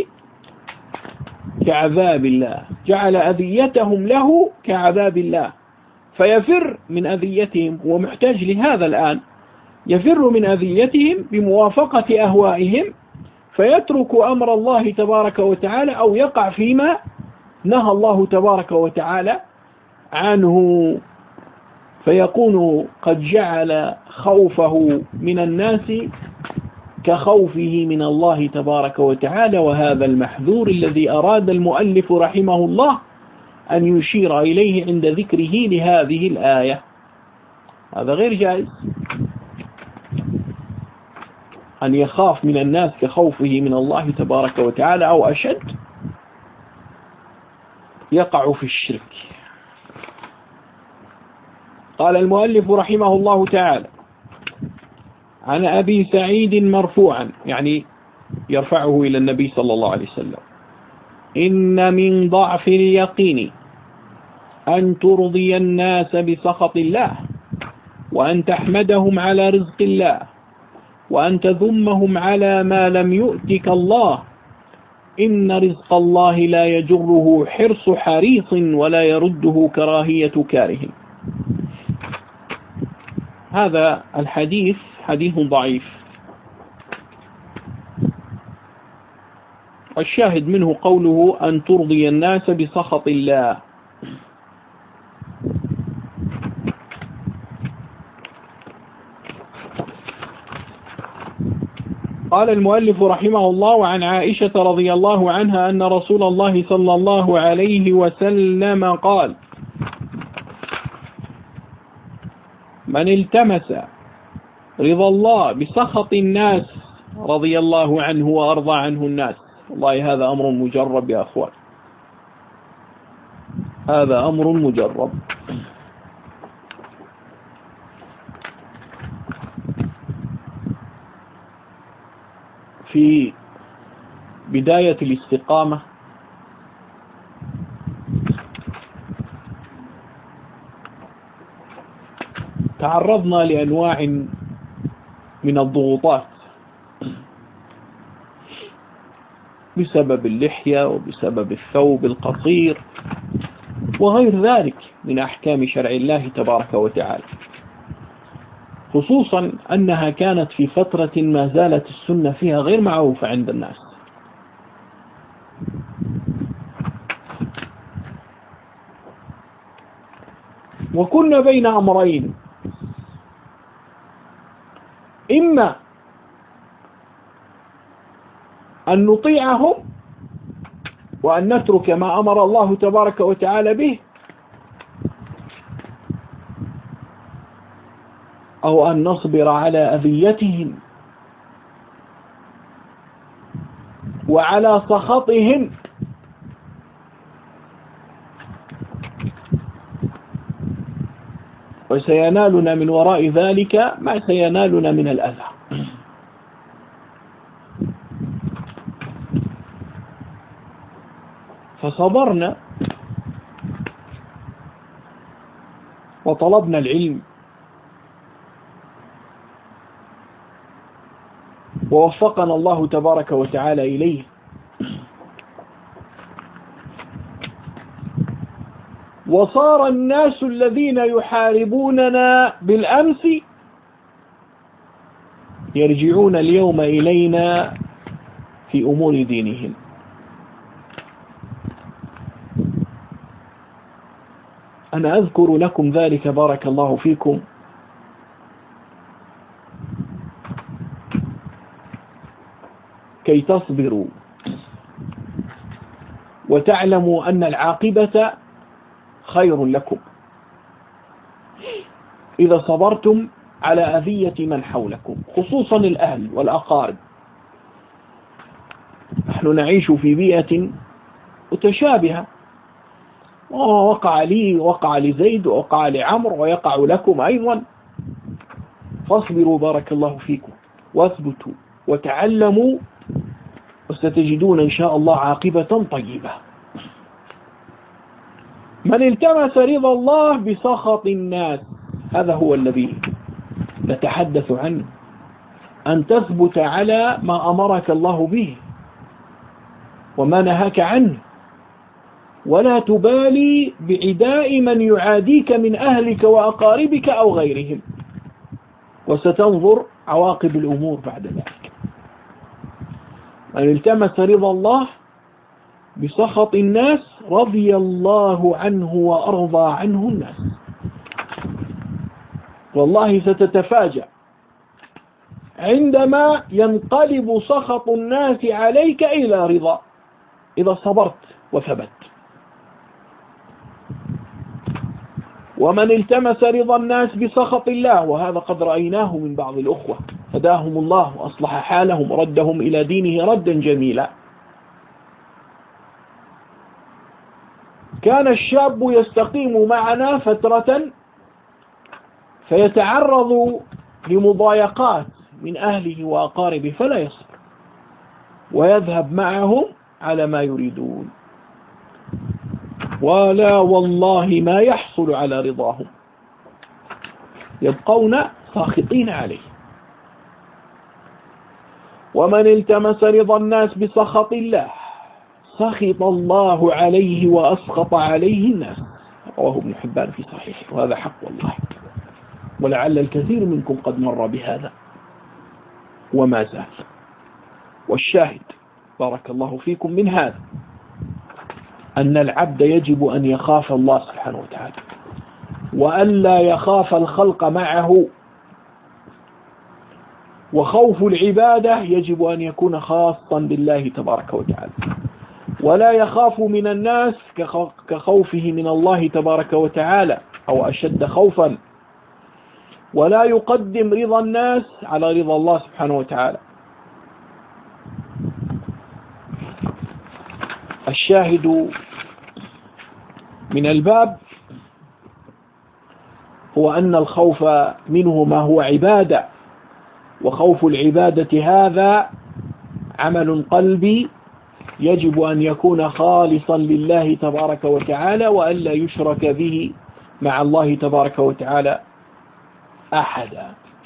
كعذاب الله، جعل أذيتهم له كعذاب الله، فيفر من أذيتهم، ومحتاج لهذا الآن، يفر من أذيتهم بموافقة أهوائهم، فيترك أمر الله تبارك وتعالى أو يقع فيما نهى الله تبارك وتعالى عنه، فيكون قد جعل خوفه من الناس كخوفه من الله تبارك وتعالى. وهذا المحذور الذي أراد المؤلف رحمه الله أن يشير إليه عند ذكره لهذه الآية، هذا غير جائز. أن يخاف من الناس كخوفه من الله تبارك وتعالى أو أشد، يقع في الشرك. قال المؤلف رحمه الله تعالى: عن أبي سعيد مرفوعا، يعني يرفعه إلى النبي صلى الله عليه وسلم: إن من ضعف اليقين أن ترضي الناس بسخط الله، وأن تحمدهم على رزق الله، وأن تذمهم على ما لم يؤتك الله. إن رزق الله لا يجره حرص حريص، ولا يرده كراهية كاره. هذا الحديث حديث ضعيف، والشاهد منه قوله أن ترضي الناس بسخط الله. قال المؤلف رحمه الله: وعن عائشة رضي الله عنها أن رسول الله صلى الله عليه وسلم قال: من التمس رضا الله بسخط الناس رضي الله عنه وأرضى عنه الناس. والله هذا أمر مجرب يا أخوان، هذا أمر مجرب. في بداية الاستقامة تعرضنا لأنواع من الضغوطات بسبب اللحية وبسبب الثوب القصير وغير ذلك من أحكام شرع الله تبارك وتعالى، خصوصا أنها كانت في فترة ما زالت السنة فيها غير معروفة عند الناس. وكنا بين أمرين: إما أن نطيعهم وأن نترك ما أمر الله تبارك وتعالى به، أو أن نصبر على أذيتهم وعلى سخطهم وسينالنا من وراء ذلك ما سينالنا من الأذى. فصبرنا وطلبنا العلم ووفقنا الله تبارك وتعالى إليه، وصار الناس الذين يحاربوننا بالأمس يرجعون اليوم إلينا في أمور دينهم. أنا أذكر لكم ذلك بارك الله فيكم كي تصبروا وتعلموا أن العاقبة خير لكم إذا صبرتم على أذية من حولكم، خصوصا الأهل والأقارب. نحن نعيش في بيئة متشابهة، ووقع لي وقع لزيد ووقع لعمر ويقع لكم أيضا. فاصبروا بارك الله فيكم واثبتوا وتعلموا، وستجدون إن شاء الله عاقبة طيبة. من التمس رضا الله بسخط الناس، هذا هو الذي نتحدث عنه، أن تثبت على ما أمرك الله به وما نهاك عنه، ولا تبالي بعداء من يعاديك من أهلك وأقاربك أو غيرهم، وستنظر عواقب الأمور بعد ذلك. من التمس رضا الله بسخط الناس رضي الله عنه وأرضى عنه الناس. والله ستتفاجأ عندما ينقلب سخط الناس عليك إلى رضا، إذا صبرت وثبت. ومن التمس رضا الناس بسخط الله، وهذا قد رأيناه من بعض الأخوة هداهم الله وأصلح حالهم وردهم إلى دينه ردا جميلا. كان الشاب يستقيم معنا فترة فيتعرض لمضايقات من أهله وأقاربه فلا يصبر ويذهب معهم على ما يريدون، ولا والله ما يحصل على رضاهم، يبقون ساخطين عليه. ومن التمس رضا الناس بسخط الله سخط الله عليه وأسخط عليه الناس. رواه ابن حبان في صحيحه، وهذا حق والله، ولعل الكثير منكم قد مر بهذا وما زال. والشاهد بارك الله فيكم من هذا أن العبد يجب أن يخاف الله سبحانه وتعالى، وألا يخاف الخلق معه. وخوف العبادة يجب أن يكون خاصا بالله تبارك وتعالى، ولا يخاف من الناس كخوفه من الله تبارك وتعالى أو أشد خوفا، ولا يقدم رضا الناس على رضا الله سبحانه وتعالى. الشاهد من الباب هو أن الخوف منه ما هو عبادة، وخوف العبادة هذا عمل قلبي يجب أن يكون خالصا لله تبارك وتعالى، وألا يشرك به مع الله تبارك وتعالى أحدا.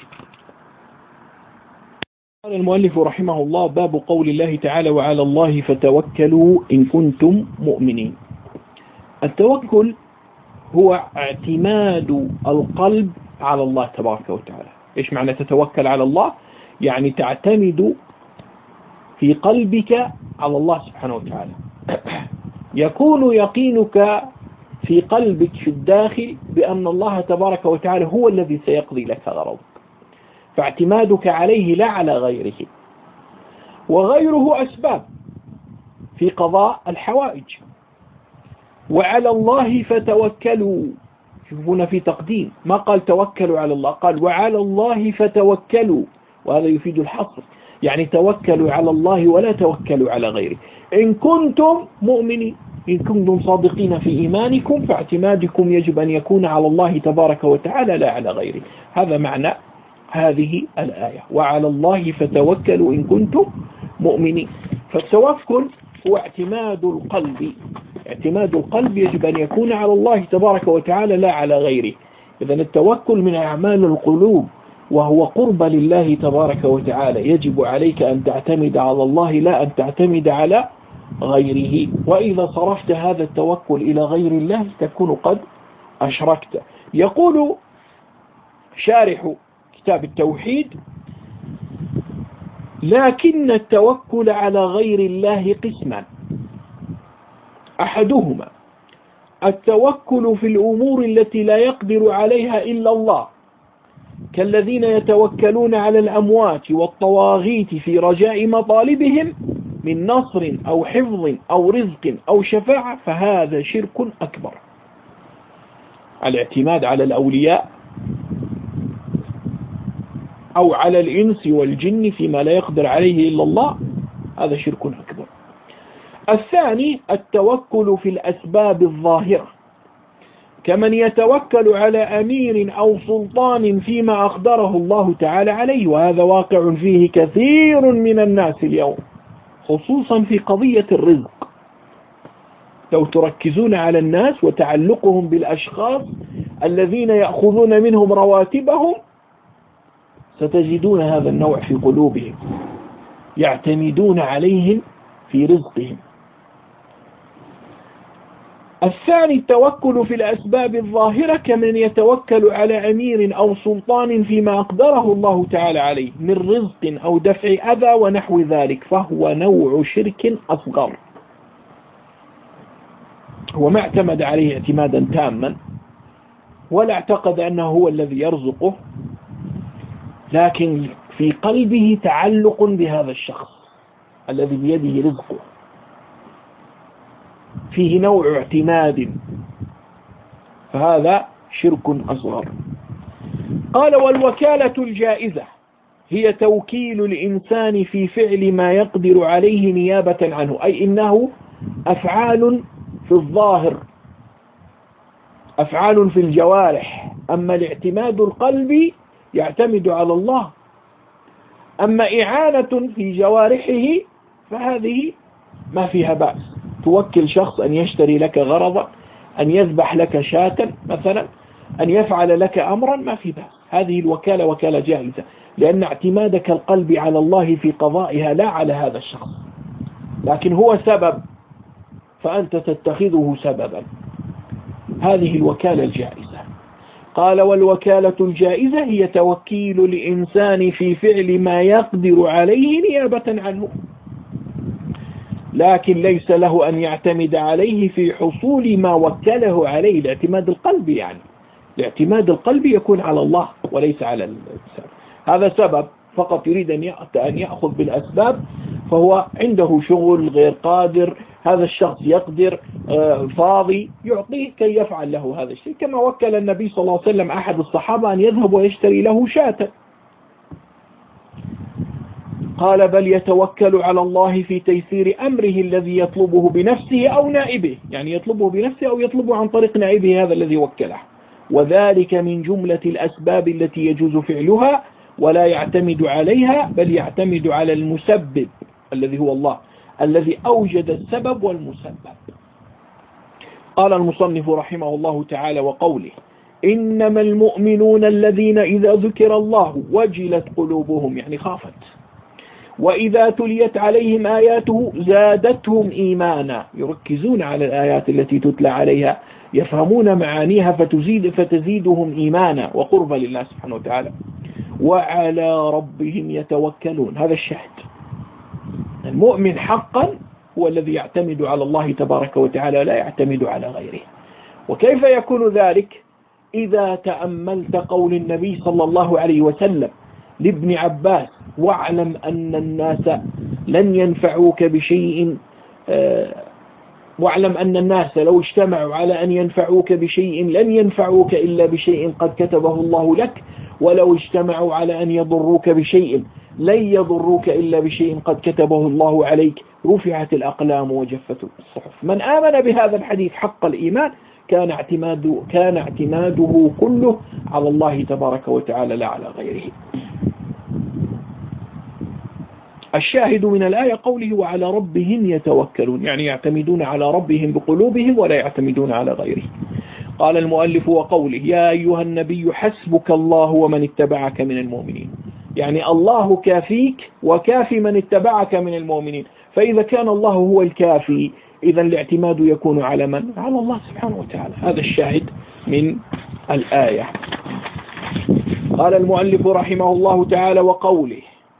قال المؤلف رحمه الله: باب قول الله تعالى: وعلى الله فتوكلوا إن كنتم مؤمنين. التوكل هو اعتماد القلب على الله تبارك وتعالى. إيش معنى تتوكل على الله؟ يعني تعتمد في قلبك على الله سبحانه وتعالى، يكون يقينك في قلبك في الداخل بأن الله تبارك وتعالى هو الذي سيقضي لك غرضك، فاعتمادك عليه لا على غيره. وغيره أسباب في قضاء الحوائج. وعلى الله فتوكلوا، شوفونا في تقديم، ما قال توكلوا على الله، قال وعلى الله فتوكلوا، وهذا يفيد الحصر، يعني توكلوا على الله ولا توكلوا على غيره إن كنتم مؤمنين. إن كنتم صادقين في إيمانكم فاعتمادكم يجب أن يكون على الله تبارك وتعالى لا على غيره. هذا معنى هذه الآية: وعلى الله فتوكلوا إن كنتم مؤمنين. فالتوكل هو اعتماد القلب، اعتماد القلب يجب أن يكون على الله تبارك وتعالى لا على غيره. إذن التوكل من أعمال القلوب، وهو قرب لله تبارك وتعالى. يجب عليك أن تعتمد على الله لا أن تعتمد على غيره. وإذا صرفت هذا التوكل إلى غير الله تكون قد أشركت. يقول شارح كتاب التوحيد: لكن التوكل على غير الله قسمان: أحدهما التوكل في الأمور التي لا يقدر عليها إلا الله، كالذين يتوكلون على الأموات والطواغيت في رجاء مطالبهم من نصر أو حفظ أو رزق أو شفاعة، فهذا شرك أكبر. الاعتماد على الأولياء أو على الإنس والجن فيما لا يقدر عليه إلا الله، هذا شرك أكبر. الثاني التوكل في الأسباب الظاهرة، كمن يتوكل على أمير أو سلطان فيما أقدره الله تعالى عليه، وهذا واقع فيه كثير من الناس اليوم، خصوصا في قضية الرزق. لو تركزون على الناس وتعلقهم بالأشخاص الذين يأخذون منهم رواتبهم ستجدون هذا النوع في قلوبهم، يعتمدون عليهم في رزقهم. الثاني التوكل في الأسباب الظاهرة، كمن يتوكل على أمير أو سلطان فيما أقدره الله تعالى عليه من رزق أو دفع أذى ونحو ذلك، فهو نوع شرك أصغر. هو ما اعتمد عليه اعتمادا تاما ولا اعتقد أنه هو الذي يرزقه، لكن في قلبه تعلق بهذا الشخص الذي بيده رزقه، فيه نوع اعتماد، فهذا شرك أصغر. قال: والوكالة الجائزة هي توكيل الإنسان في فعل ما يقدر عليه نيابة عنه، أي إنه أفعال في الظاهر، أفعال في الجوارح. أما الاعتماد القلبي يعتمد على الله، أما إعانة في جوارحه فهذه ما فيها بأس. توكل شخص أن يشتري لك غرضا، أن يذبح لك شاة مثلا، أن يفعل لك أمرا، ما في بأس. هذه الوكالة وكالة جائزة، لأن اعتمادك القلبي على الله في قضائها لا على هذا الشخص، لكن هو سبب فأنت تتخذه سببا. هذه الوكالة الجائزة. قال: والوكالة الجائزة هي توكيل الإنسان في فعل ما يقدر عليه نيابة عنه، لكن ليس له أن يعتمد عليه في حصول ما وكله عليه. الاعتماد القلبي يعني الاعتماد القلبي يكون على الله وليس على الإنسان. هذا سبب فقط يريد أن يأخذ بالأسباب، فهو عنده شغل غير قادر، هذا الشخص يقدر فاضي، يعطيه كي يفعل له هذا الشيء، كما وكل النبي صلى الله عليه وسلم أحد الصحابة أن يذهب ويشتري له شاة. قال: بل يتوكل على الله في تيسير أمره الذي يطلبه بنفسه أو نائبه، يعني يطلبه بنفسه أو يطلبه عن طريق نائبه هذا الذي وكله، وذلك من جملة الأسباب التي يجوز فعلها، ولا يعتمد عليها بل يعتمد على المسبب الذي هو الله، الذي أوجد السبب والمسبب. قال المصنف رحمه الله تعالى: وقوله: إنما المؤمنون الذين إذا ذكر الله وجلت قلوبهم، يعني خافت، وإذا تليت عليهم آياته زادتهم إيمانا، يركزون على الآيات التي تتلى عليها، يفهمون معانيها فتزيد فتزيدهم إيمانا وقربا لله سبحانه وتعالى، وعلى ربهم يتوكلون. هذا الشهد. المؤمن حقا هو الذي يعتمد على الله تبارك وتعالى، لا يعتمد على غيره. وكيف يكون ذلك؟ إذا تأملت قول النبي صلى الله عليه وسلم لابن عباس: واعلم أن الناس لن ينفعوك بشيء واعلم أن الناس لو اجتمعوا على أن ينفعوك بشيء لن ينفعوك إلا بشيء قد كتبه الله لك، ولو اجتمعوا على أن يضروك بشيء لن يضروك إلا بشيء قد كتبه الله عليك، رفعت الأقلام وجفت الصحف. من آمن بهذا الحديث حق الإيمان كان اعتماده, كان اعتماده كله على الله تبارك وتعالى لا على غيره. الشاهد من الآية قوله: وعلى ربهم يتوكلون، يعني يعتمدون على ربهم بقلوبهم ولا يعتمدون على غيره. قال المؤلف: وقوله: يا أيها النبي حسبك الله ومن اتبعك من المؤمنين، يعني الله كافيك وكافي من اتبعك من المؤمنين. فإذا كان الله هو الكافي، إذا الاعتماد يكون على من؟ على الله سبحانه وتعالى. هذا الشاهد من الآية. قال المؤلف رحمه الله تعالى: وقوله: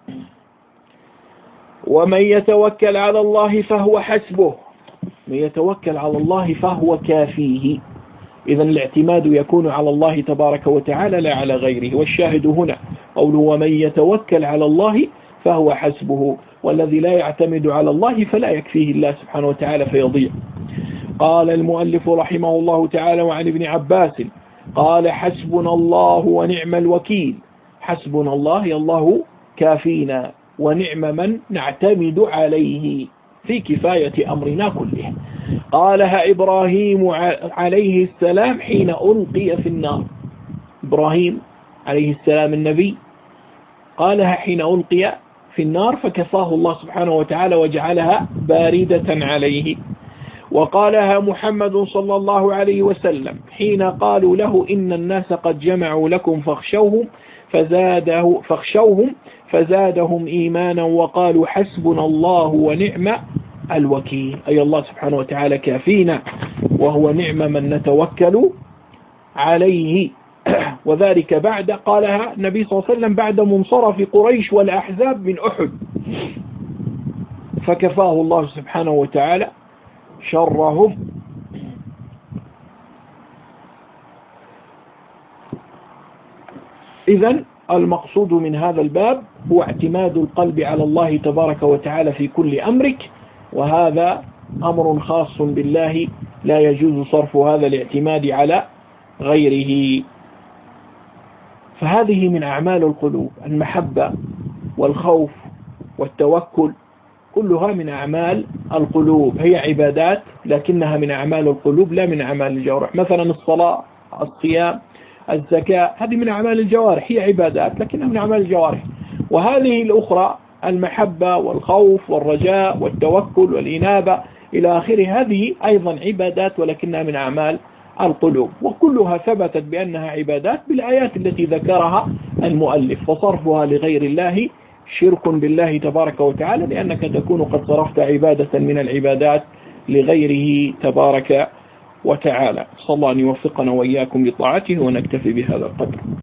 ومن يتوكل على الله فهو حسبه، من يتوكل على الله فهو كافيه. إذا الاعتماد يكون على الله تبارك وتعالى لا على غيره. والشاهد هنا قوله: ومن يتوكل على الله فهو حسبه، والذي لا يعتمد على الله فلا يكفيه الله سبحانه وتعالى فيضيع. قال المؤلف رحمه الله تعالى: وعن ابن عباس قال: حسبنا الله ونعم الوكيل. حسبنا الله، الله كافينا، ونعم من نعتمد عليه في كفاية أمرنا كله. قالها إبراهيم عليه السلام حين ألقي في النار. إبراهيم عليه السلام النبي قالها حين ألقي في النار فكفاه الله سبحانه وتعالى وجعلها باردة عليه. وقالها محمد صلى الله عليه وسلم حين قالوا له: إن الناس قد جمعوا لكم فاخشوهم فزاده فاخشوهم فزادهم إيمانا وقالوا حسبنا الله ونعم الوكيل. أي الله سبحانه وتعالى كافينا وهو نعم من نتوكل عليه. وذلك بعد قالها النبي صلى الله عليه وسلم بعد منصرف قريش والأحزاب من أحد، فكفاه الله سبحانه وتعالى شرهم. إذن المقصود من هذا الباب هو اعتماد القلب على الله تبارك وتعالى في كل أمرك، وهذا أمر خاص بالله لا يجوز صرف هذا الاعتماد على غيره. فهذه من أعمال القلوب: المحبة والخوف والتوكل كلها من أعمال القلوب، هي عبادات لكنها من أعمال القلوب لا من أعمال الجوارح. مثلا الصلاة، الصيام، الزكاة، هذه من أعمال الجوارح، هي عبادات لكنها من أعمال الجوارح. وهذه الأخرى المحبة والخوف والرجاء والتوكل والإنابة إلى آخره، هذه أيضا عبادات ولكنها من أعمال القلوب، وكلها ثبتت بأنها عبادات بالآيات التي ذكرها المؤلف. فصرفها لغير الله شرك بالله تبارك وتعالى، لأنك تكون قد صرفت عبادة من العبادات لغيره تبارك وتعالى. صلى الله أن يوفقنا وإياكم لطاعته، ونكتفي بهذا القدر.